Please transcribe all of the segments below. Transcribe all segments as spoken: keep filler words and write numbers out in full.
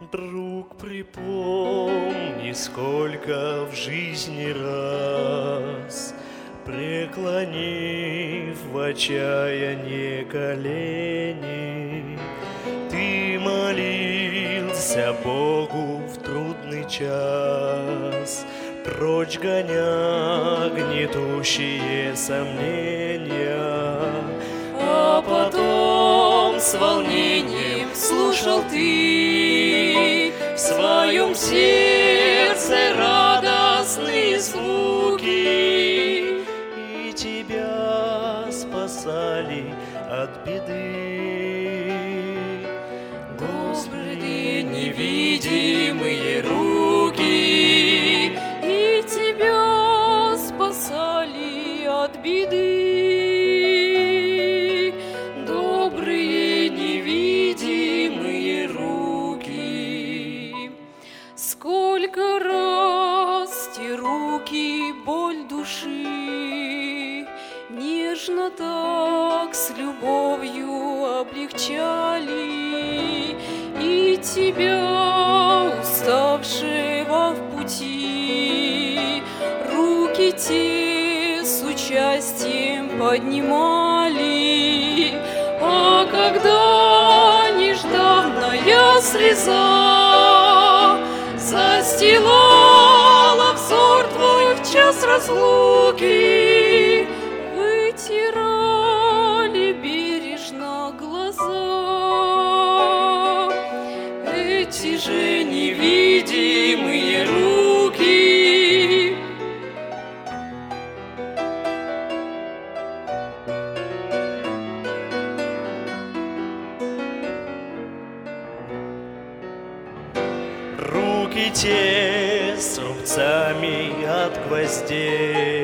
Друг, припомни, сколько в жизни раз, преклонив в отчаянии колени, ты молился Богу в трудный час, прочь гоня гнетущие сомнения, а потом с волнением слушал ты в своем сердце радостные звуки, и тебя спасали от беды. Добрые невидимые руки, и тебя спасали от беды. Добрые невидимые руки. Сколько раз те руки боль души нежно так с любовью облегчали, и тебя, уставшего в пути, руки те с участием поднимали. А когда нежданная слеза застилала взор твой в час разлуки, вытирали бережно глаза эти же невидимые руки. Руки те с рубцами от гвоздей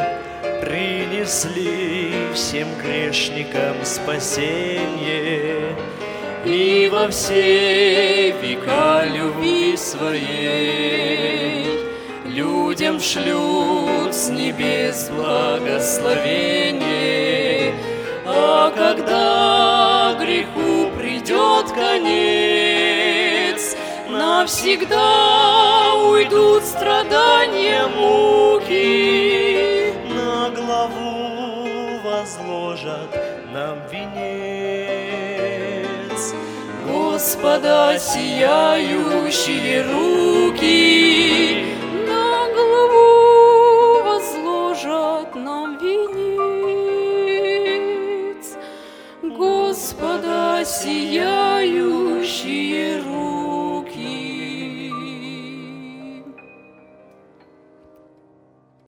принесли всем грешникам спасение, и во все века любви своей людям шлют с небес благословение. А когда греху придет конец, навсегда уйдут страдания, муки, на главу возложат нам венец Господа сияющие руки, на голову возложат нам венец Господа сияющие руки.